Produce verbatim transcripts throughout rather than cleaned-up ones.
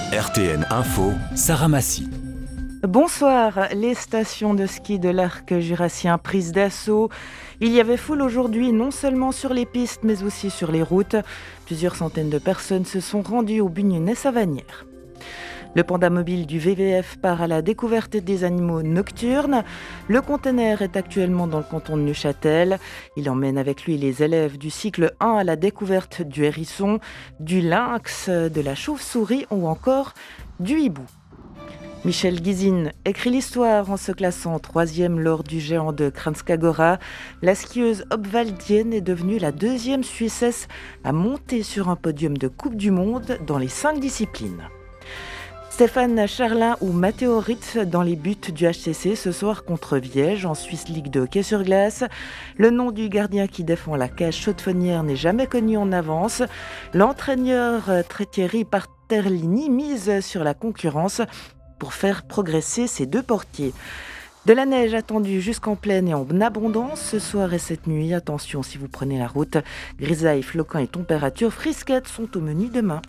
R T N Info, Sarah Massy. Bonsoir, les stations de ski de l'arc jurassien prises d'assaut. Il y avait foule aujourd'hui, non seulement sur les pistes, mais aussi sur les routes. Plusieurs centaines de personnes se sont rendues au Bugnonnet-Savanière. Le panda mobile du V V F part à la découverte des animaux nocturnes. Le conteneur est actuellement dans le canton de Neuchâtel. Il emmène avec lui les élèves du cycle un à la découverte du hérisson, du lynx, de la chauve-souris ou encore du hibou. Michel Guizine écrit l'histoire en se classant troisième lors du géant de Kranjska Gora. La skieuse obvaldienne est devenue la deuxième Suissesse à monter sur un podium de Coupe du Monde dans les cinq disciplines. Stéphane Charlin ou Matteo Ritz dans les buts du H C C ce soir contre Viège en Suisse Ligue de hockey sur glace. Le nom du gardien qui défend la cage chaudefonnière n'est jamais connu en avance. L'entraîneur Thierry Parterlini mise sur la concurrence pour faire progresser ses deux portiers. De la neige attendue jusqu'en plaine et en abondance ce soir et cette nuit. Attention si vous prenez la route. Grisailles, flocons et températures frisquettes sont au menu demain.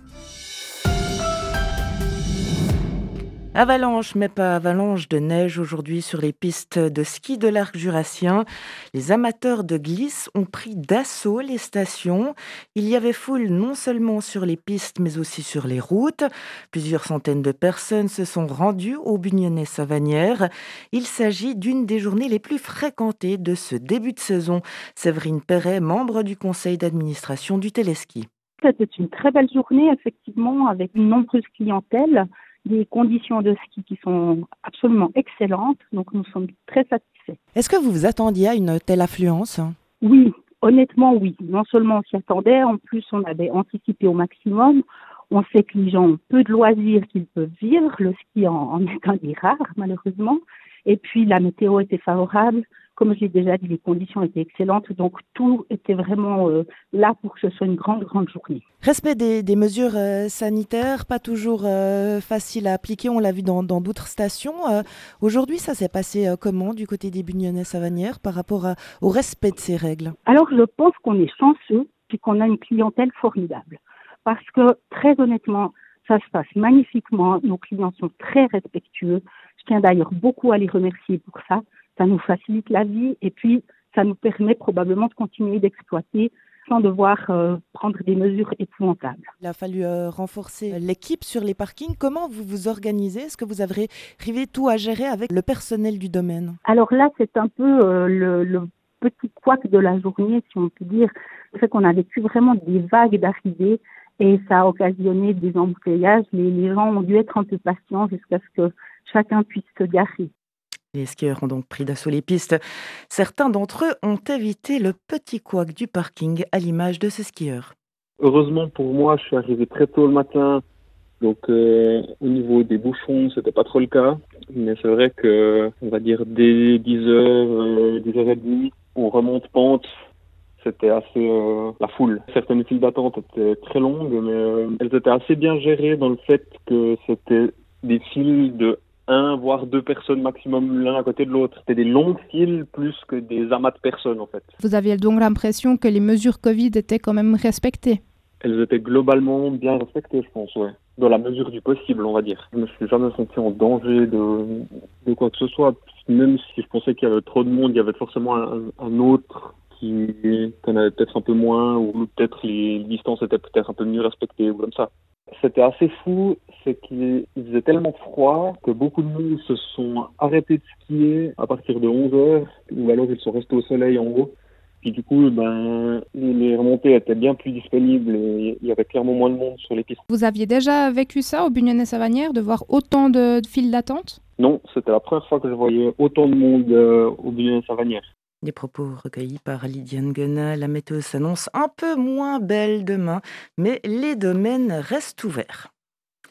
Avalanche, mais pas avalanche de neige aujourd'hui sur les pistes de ski de l'arc jurassien. Les amateurs de glisse ont pris d'assaut les stations. Il y avait foule non seulement sur les pistes, mais aussi sur les routes. Plusieurs centaines de personnes se sont rendues au Bugnonnet-Savanière. Il s'agit d'une des journées les plus fréquentées de ce début de saison. Séverine Perret, membre du conseil d'administration du Téléski. C'était une très belle journée, effectivement, avec une nombreuse clientèle. Des conditions de ski qui sont absolument excellentes, donc nous sommes très satisfaits. Est-ce que vous vous attendiez à une telle affluence ? Oui, honnêtement oui. Non seulement on s'y attendait, en plus on avait anticipé au maximum. On sait que les gens ont peu de loisirs qu'ils peuvent vivre, le ski en, en est un des rares malheureusement. Et puis la météo était favorable, comme je l'ai déjà dit, les conditions étaient excellentes, donc tout était vraiment euh, là pour que ce soit une grande, grande journée. Respect des, des mesures euh, sanitaires, pas toujours euh, facile à appliquer, on l'a vu dans, dans d'autres stations. Euh, aujourd'hui, ça s'est passé euh, comment du côté des Bugnonnet-Savanière par rapport à, au respect de ces règles ? Alors je pense qu'on est chanceux et qu'on a une clientèle formidable, parce que très honnêtement, ça se passe magnifiquement, nos clients sont très respectueux. Je tiens d'ailleurs beaucoup à les remercier pour ça. Ça nous facilite la vie et puis ça nous permet probablement de continuer d'exploiter sans devoir euh, prendre des mesures épouvantables. Il a fallu euh, renforcer l'équipe sur les parkings. Comment vous vous organisez ? Est-ce que vous avez arrivé tout à gérer avec le personnel du domaine ? Alors là, c'est un peu euh, le, le petit couac de la journée, si on peut dire. Le fait qu'on a vécu vraiment des vagues d'arrivées et ça a occasionné des embouteillages. Les, les gens ont dû être un peu patients jusqu'à ce que chacun puisse se garer. Les skieurs ont donc pris d'assaut les pistes. Certains d'entre eux ont évité le petit couac du parking à l'image de ces skieurs. Heureusement pour moi, je suis arrivé très tôt le matin, donc euh, au niveau des bouchons, c'était pas trop le cas. Mais c'est vrai que, on va dire dès dix heures, euh, dix heures trente, on remonte pente. C'était assez euh, la foule. Certaines files d'attente étaient très longues, mais euh, elles étaient assez bien gérées dans le fait que c'était des files de un voire deux personnes maximum l'un à côté de l'autre. C'était des longues files plus que des amas de personnes en fait. Vous aviez donc l'impression que les mesures Covid étaient quand même respectées ? Elles étaient globalement bien respectées, je pense, ouais. Dans la mesure du possible, on va dire. Je me suis jamais senti en danger de, de quoi que ce soit. Même si je pensais qu'il y avait trop de monde, il y avait forcément un, un autre qui en avait peut-être un peu moins, ou peut-être les distances étaient peut-être un peu mieux respectées, ou comme ça. C'était assez fou, c'est qu'il faisait tellement froid que beaucoup de monde se sont arrêtés de skier à partir de onze heures, ou alors ils sont restés au soleil en haut. Puis du coup, ben, les remontées étaient bien plus disponibles et il y avait clairement moins de monde sur les pistes. Vous aviez déjà vécu ça au Bugnonnet-Savanière, de voir autant de, de files d'attente ? Non, c'était la première fois que je voyais autant de monde euh, au Bugnonnet-Savanière. Des propos recueillis par Lydiane Guenat. La météo s'annonce un peu moins belle demain, mais les domaines restent ouverts.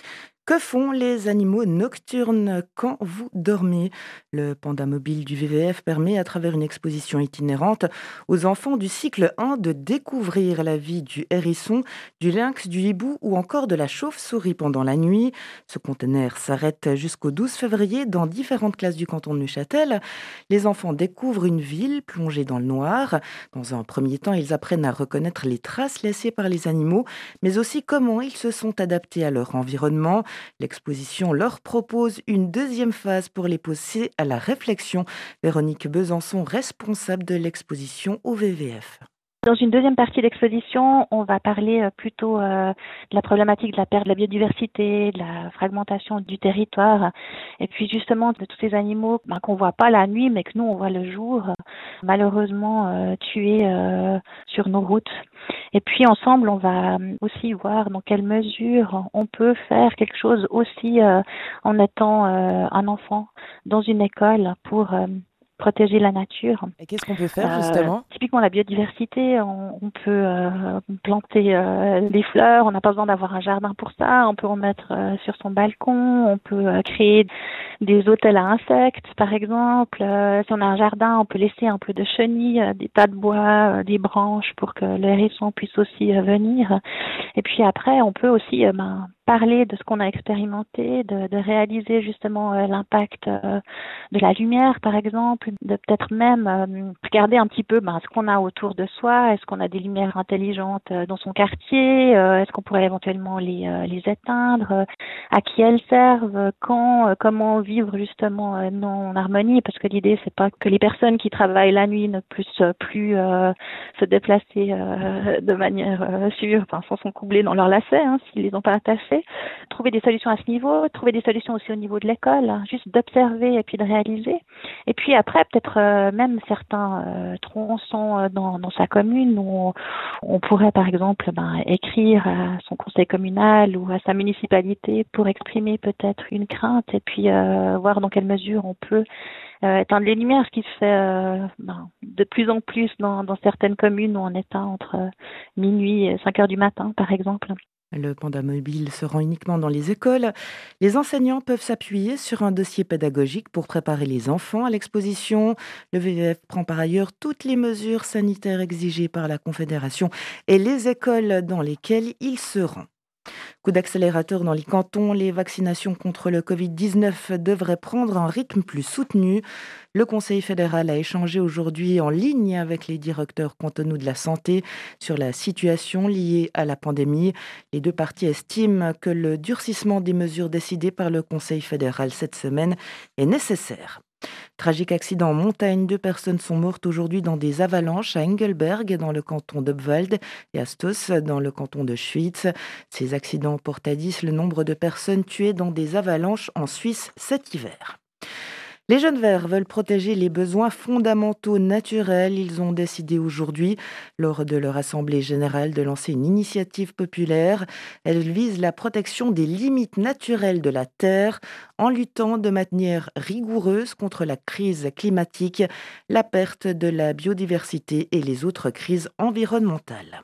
Que font les animaux nocturnes quand vous dormez? Le panda mobile du V V F permet, à travers une exposition itinérante, aux enfants du cycle un de découvrir la vie du hérisson, du lynx, du hibou ou encore de la chauve-souris pendant la nuit. Ce conteneur s'arrête jusqu'au douze février dans différentes classes du canton de Neuchâtel. Les enfants découvrent une ville plongée dans le noir. Dans un premier temps, ils apprennent à reconnaître les traces laissées par les animaux, mais aussi comment ils se sont adaptés à leur environnement. L'exposition leur propose une deuxième phase pour les pousser à la réflexion. Véronique Besançon, responsable de l'exposition au V V F. Dans une deuxième partie d'exposition, on va parler euh, plutôt euh, de la problématique de la perte de la biodiversité, de la fragmentation du territoire, et puis justement de tous ces animaux ben, qu'on voit pas la nuit, mais que nous on voit le jour, euh, malheureusement euh, tués euh, sur nos routes. Et puis ensemble, on va aussi voir dans quelle mesure on peut faire quelque chose aussi euh, en étant euh, un enfant dans une école pour euh, protéger la nature. Et qu'est-ce qu'on peut faire justement ? euh, Typiquement la biodiversité, on, on peut euh, planter euh, des fleurs, on n'a pas besoin d'avoir un jardin pour ça, on peut en mettre euh, sur son balcon, on peut euh, créer des hôtels à insectes par exemple. Euh, si on a un jardin, on peut laisser un peu de chenilles, euh, des tas de bois, euh, des branches pour que le hérisson puisse aussi euh, venir. Et puis après, on peut aussi euh, ben, parler de ce qu'on a expérimenté, de, de réaliser justement euh, l'impact euh, de la lumière par exemple, de peut-être même euh, regarder un petit peu ben, ce qu'on a autour de soi, est-ce qu'on a des lumières intelligentes euh, dans son quartier, euh, est-ce qu'on pourrait éventuellement les, euh, les éteindre, euh, à qui elles servent, euh, quand, euh, comment vivre justement euh, non en harmonie, parce que l'idée c'est pas que les personnes qui travaillent la nuit ne puissent plus euh, se déplacer euh, de manière euh, sûre, enfin sans s'encoubler dans leurs lacets, hein, s'ils les ont pas attachés. Trouver des solutions à ce niveau, trouver des solutions aussi au niveau de l'école, hein, juste d'observer et puis de réaliser. Et puis après, peut-être euh, même certains euh, tronçons euh, dans, dans sa commune où on, on pourrait par exemple ben, écrire à son conseil communal ou à sa municipalité pour exprimer peut-être une crainte et puis euh, voir dans quelle mesure on peut euh, éteindre les lumières, ce qui se fait euh, ben, de plus en plus dans, dans certaines communes où on éteint entre euh, minuit et cinq heures du matin par exemple. Le panda mobile se rend uniquement dans les écoles. Les enseignants peuvent s'appuyer sur un dossier pédagogique pour préparer les enfants à l'exposition. Le V V F prend par ailleurs toutes les mesures sanitaires exigées par la Confédération et les écoles dans lesquelles il se rend. Coup d'accélérateur dans les cantons, les vaccinations contre le covid dix-neuf devraient prendre un rythme plus soutenu. Le Conseil fédéral a échangé aujourd'hui en ligne avec les directeurs cantonaux de la santé sur la situation liée à la pandémie. Les deux parties estiment que le durcissement des mesures décidées par le Conseil fédéral cette semaine est nécessaire. Tragique accident en montagne, deux personnes sont mortes aujourd'hui dans des avalanches à Engelberg dans le canton d'Obwald et à Stoss dans le canton de Schwyz. Ces accidents portent à dix le nombre de personnes tuées dans des avalanches en Suisse cet hiver. Les Jeunes Verts veulent protéger les besoins fondamentaux naturels. Ils ont décidé aujourd'hui, lors de leur assemblée générale, de lancer une initiative populaire. Elle vise la protection des limites naturelles de la Terre en luttant de manière rigoureuse contre la crise climatique, la perte de la biodiversité et les autres crises environnementales.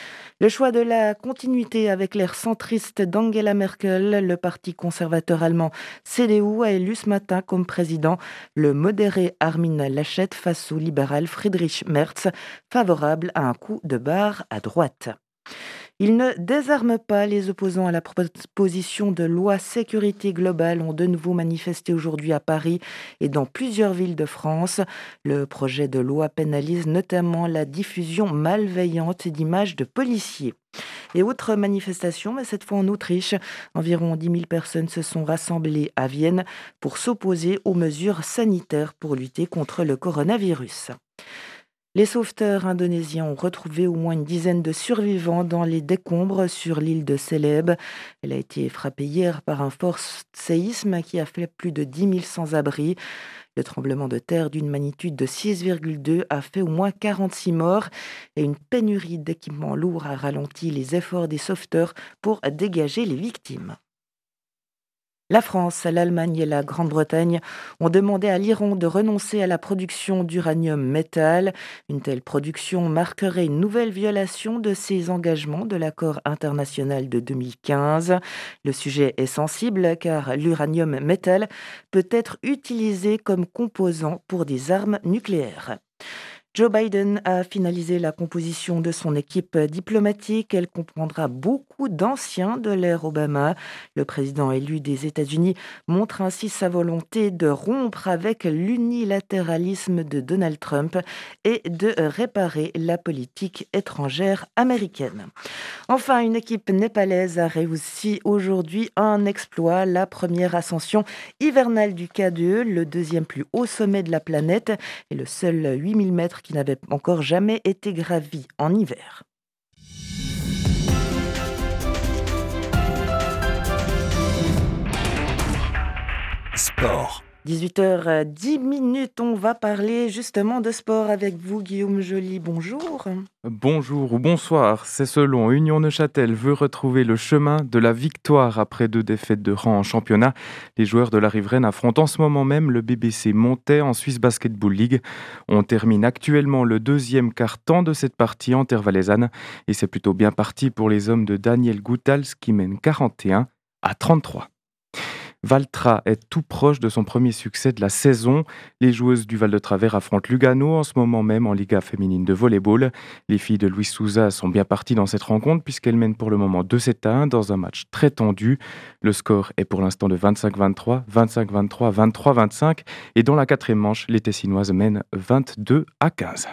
Le choix de la continuité avec l'air centriste d'Angela Merkel, le parti conservateur allemand C D U a élu ce matin comme président le modéré Armin Laschet face au libéral Friedrich Merz, favorable à un coup de barre à droite. Il ne désarme pas. Les opposants à la proposition de loi sécurité globale ont de nouveau manifesté aujourd'hui à Paris et dans plusieurs villes de France. Le projet de loi pénalise notamment la diffusion malveillante d'images de policiers. Et autre manifestation, mais cette fois en Autriche, environ dix mille personnes se sont rassemblées à Vienne pour s'opposer aux mesures sanitaires pour lutter contre le coronavirus. Les sauveteurs indonésiens ont retrouvé au moins une dizaine de survivants dans les décombres sur l'île de Célèbes. Elle a été frappée hier par un fort séisme qui a fait plus de dix mille sans-abri. Le tremblement de terre d'une magnitude de six virgule deux a fait au moins quarante-six morts et une pénurie d'équipements lourds a ralenti les efforts des sauveteurs pour dégager les victimes. La France, l'Allemagne et la Grande-Bretagne ont demandé à l'Iran de renoncer à la production d'uranium métal. Une telle production marquerait une nouvelle violation de ses engagements de l'accord international de deux mille quinze. Le sujet est sensible car l'uranium métal peut être utilisé comme composant pour des armes nucléaires. Joe Biden a finalisé la composition de son équipe diplomatique. Elle comprendra beaucoup d'anciens de l'ère Obama. Le président élu des États-Unis montre ainsi sa volonté de rompre avec l'unilatéralisme de Donald Trump et de réparer la politique étrangère américaine. Enfin, une équipe népalaise a réussi aujourd'hui un exploit, la première ascension hivernale du K deux, le deuxième plus haut sommet de la planète et le seul huit mille mètres qui n'avait encore jamais été gravi en hiver. Sport. dix-huit heures dix, on va parler justement de sport avec vous, Guillaume Joly. Bonjour. Bonjour ou bonsoir, c'est selon. Union Neuchâtel veut retrouver le chemin de la victoire après deux défaites de rang en championnat. Les joueurs de la riveraine affrontent en ce moment même le B B C Montais en Swiss Basketball League. On termine actuellement le deuxième quart-temps de cette partie en terre valaisanne et c'est plutôt bien parti pour les hommes de Daniel Goutals qui mènent quarante et un à trente-trois. Valtra est tout proche de son premier succès de la saison. Les joueuses du Val de Travers affrontent Lugano en ce moment même en Liga féminine de volleyball. Les filles de Luis Souza sont bien parties dans cette rencontre puisqu'elles mènent pour le moment deux sept à un dans un match très tendu. Le score est pour l'instant de vingt-cinq vingt-trois, vingt-cinq vingt-trois, vingt-trois vingt-cinq et dans la quatrième manche, les Tessinoises mènent vingt-deux à quinze.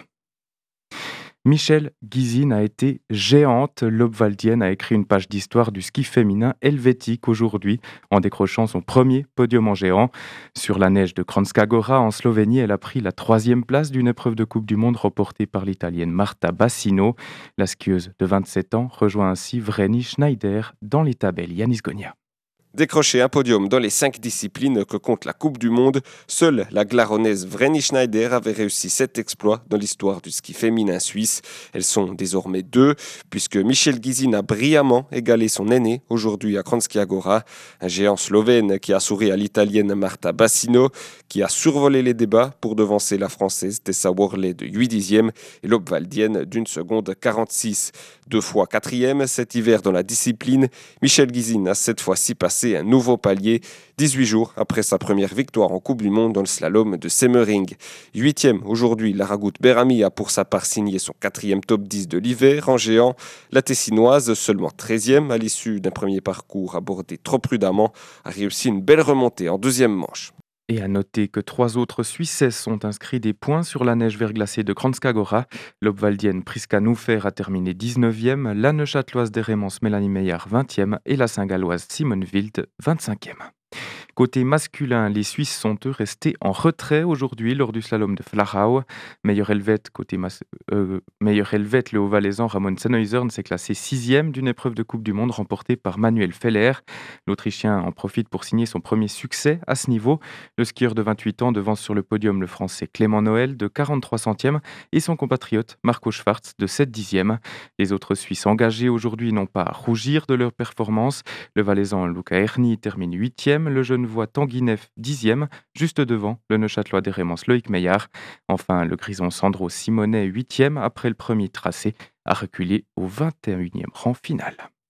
Michèle Guizine a été géante. L'Obvaldienne a écrit une page d'histoire du ski féminin helvétique aujourd'hui en décrochant son premier podium en géant. Sur la neige de Kranjska Gora en Slovénie, elle a pris la troisième place d'une épreuve de Coupe du Monde remportée par l'Italienne Marta Bassino. La skieuse de vingt-sept ans rejoint ainsi Vreni Schneider dans les tabelles. Yanis Gonia. Décrocher un podium dans les cinq disciplines que compte la Coupe du Monde, seule la glaronnaise Vreni Schneider avait réussi cet exploit dans l'histoire du ski féminin suisse. Elles sont désormais deux, puisque Michèle Guizine a brillamment égalé son aîné aujourd'hui à Kranjska Gora, un géant slovène qui a souri à l'italienne Marta Bassino, qui a survolé les débats pour devancer la française Tessa Worley de huit dixièmes et l'Obvaldienne d'une seconde quarante-six. Deux fois quatrième cet hiver dans la discipline, Michèle Guizine a cette fois-ci passé un nouveau palier, dix-huit jours après sa première victoire en Coupe du Monde dans le slalom de Semmering. Huitième aujourd'hui, Lara Gut-Berami a pour sa part signé son quatrième top dix de l'hiver en géant. La Tessinoise, seulement treizième à l'issue d'un premier parcours abordé trop prudemment, a réussi une belle remontée en deuxième manche. Et à noter que trois autres Suissesses ont inscrit des points sur la neige verglacée de Kranjska Gora. L'Obvaldienne Priska Noufer a terminé dix-neuvième, la Neuchâteloise d'Hérémence Mélanie Meillard vingtième et la Saint-Galloise Simone Wild vingt-cinquième. Côté masculin, les Suisses sont eux restés en retrait aujourd'hui lors du slalom de Flachau. Meilleur helvète, côté mas- euh, meilleur helvète, le haut-valaisan Ramon Sennhäusern s'est classé sixième d'une épreuve de Coupe du Monde remportée par Manuel Feller. L'Autrichien en profite pour signer son premier succès à ce niveau. Le skieur de vingt-huit ans devance sur le podium le Français Clément Noël de quarante-trois centièmes et son compatriote Marco Schwarz de sept dixièmes. Les autres Suisses engagés aujourd'hui n'ont pas à rougir de leur performance. Le valaisan Luca Erni termine huitième, le jeune voit Tanguy Neff dixième, juste devant le Neuchâtelois d'Hérémence Loïc Meillard. Enfin, le grison Sandro Simonet huitième après le premier tracé a reculé au vingt et unième rang final.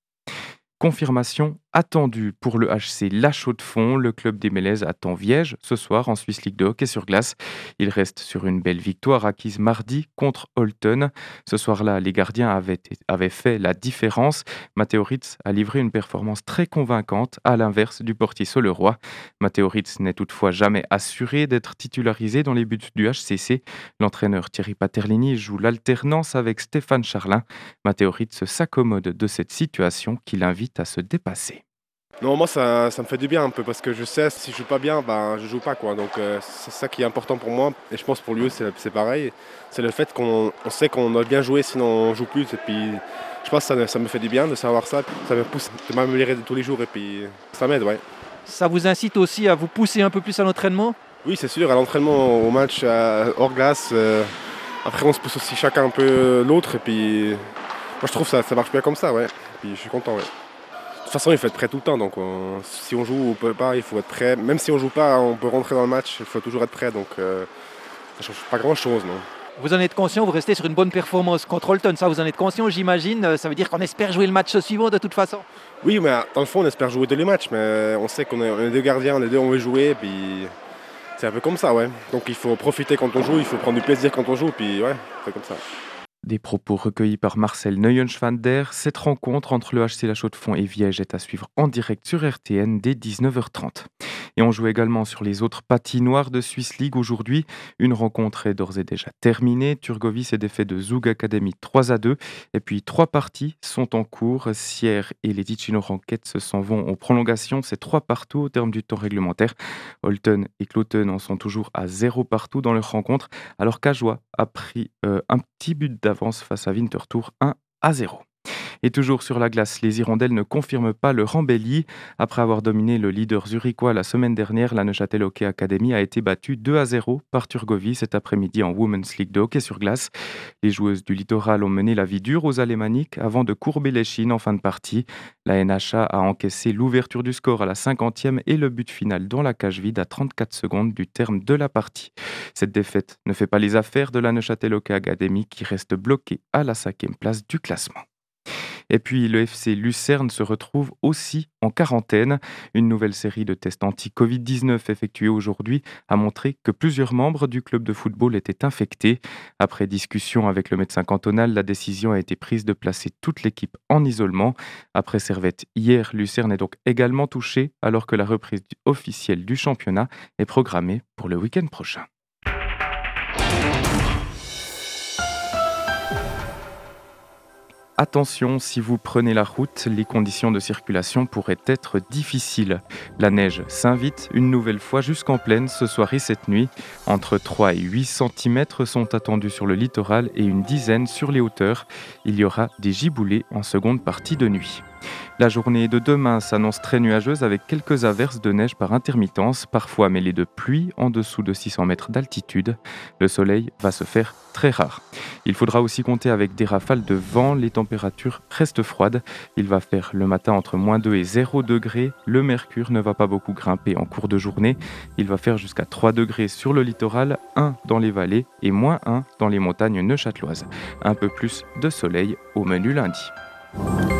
Confirmation attendue pour le H C La Chaux-de-Fonds. Le club des Mélèzes attend Viège ce soir en Swiss League de hockey sur glace. Il reste sur une belle victoire acquise mardi contre Holton. Ce soir-là, les gardiens avaient, avaient fait la différence. Matteo Ritz a livré une performance très convaincante à l'inverse du portier Soleroy. Matteo Ritz n'est toutefois jamais assuré d'être titularisé dans les buts du H C C. L'entraîneur Thierry Paterlini joue l'alternance avec Stéphane Charlin. Matteo Ritz s'accommode de cette situation qui l'invite à se dépasser. Non, moi ça, ça me fait du bien un peu parce que je sais si je joue pas bien, ben je joue pas quoi. Donc euh, c'est ça qui est important pour moi et je pense pour lui c'est, c'est pareil. C'est le fait qu'on on sait qu'on doit bien jouer sinon on joue plus et puis je pense que ça, ça me fait du bien de savoir ça. Ça me pousse de m'améliorer tous les jours et puis ça m'aide, ouais. Ça vous incite aussi à vous pousser un peu plus à l'entraînement ? Oui, c'est sûr, à l'entraînement, au match, à, hors glace. Euh, après on se pousse aussi chacun un peu l'autre et puis moi je trouve que ça, ça marche bien comme ça, ouais. Puis je suis content, ouais. toute façon, il faut être prêt tout le temps. Donc, on- si on joue ou on peut pas, il faut être prêt. Même si on joue pas, on peut rentrer dans le match. Il faut toujours être prêt. Donc, euh, ça change pas grand-chose, non. Vous en êtes conscient, vous restez sur une bonne performance contre Holton, ça vous en êtes conscient, j'imagine. Euh, Ça veut dire qu'on espère jouer le match suivant de toute façon. Oui, mais dans le fond, on espère jouer tous les matchs. Mais on sait qu'on est, on est deux gardiens, les deux on veut jouer. Puis c'est un peu comme ça, ouais. Donc, il faut profiter quand on joue. Il faut prendre du plaisir quand on joue. Puis ouais, c'est comme ça. Des propos recueillis par Marcel Neuenschwander. Cette rencontre entre le H C La Chaux-de-Fonds et Viège est à suivre en direct sur R T N dès dix-neuf heures trente. Et on joue également sur les autres patinoires de Swiss League aujourd'hui. Une rencontre est d'ores et déjà terminée. Turgovie s'est défait de Zug Academy trois à deux. Et puis trois parties sont en cours. Sierre et les Ticino Rockets s'en vont en prolongation. C'est trois partout au terme du temps réglementaire. Holton et Cloten en sont toujours à zéro partout dans leur rencontre. Alors qu'Ajoie a pris euh, un petit but d'avance face à Winterthur un à zéro. Et toujours sur la glace, les Hirondelles ne confirment pas leur embellie. Après avoir dominé le leader zurichois la semaine dernière, la Neuchâtel Hockey Academy a été battue deux à zéro par Turgovie cet après-midi en Women's League de hockey sur glace. Les joueuses du littoral ont mené la vie dure aux Alémaniques avant de courber les chines en fin de partie. La N H A a encaissé l'ouverture du score à la cinquantième et le but final dans la cage vide à trente-quatre secondes du terme de la partie. Cette défaite ne fait pas les affaires de la Neuchâtel Hockey Academy qui reste bloquée à la cinquième place du classement. Et puis le F C Lucerne se retrouve aussi en quarantaine. Une nouvelle série de tests anti-covid dix-neuf effectués aujourd'hui a montré que plusieurs membres du club de football étaient infectés. Après discussion avec le médecin cantonal, la décision a été prise de placer toute l'équipe en isolement. Après Servette, hier, Lucerne est donc également touché alors que la reprise officielle du championnat est programmée pour le week-end prochain. Attention, si vous prenez la route, les conditions de circulation pourraient être difficiles. La neige s'invite une nouvelle fois jusqu'en plaine ce soir et cette nuit. Entre trois et huit centimètres sont attendus sur le littoral et une dizaine sur les hauteurs. Il y aura des giboulées en seconde partie de nuit. La journée de demain s'annonce très nuageuse avec quelques averses de neige par intermittence, parfois mêlées de pluie en dessous de six cents mètres d'altitude. Le soleil va se faire très rare. Il faudra aussi compter avec des rafales de vent. Les températures restent froides. Il va faire le matin entre moins deux et zéro degrés. Le mercure ne va pas beaucoup grimper en cours de journée. Il va faire jusqu'à trois degrés sur le littoral, un dans les vallées et moins un dans les montagnes neuchâteloises. Un peu plus de soleil au menu lundi.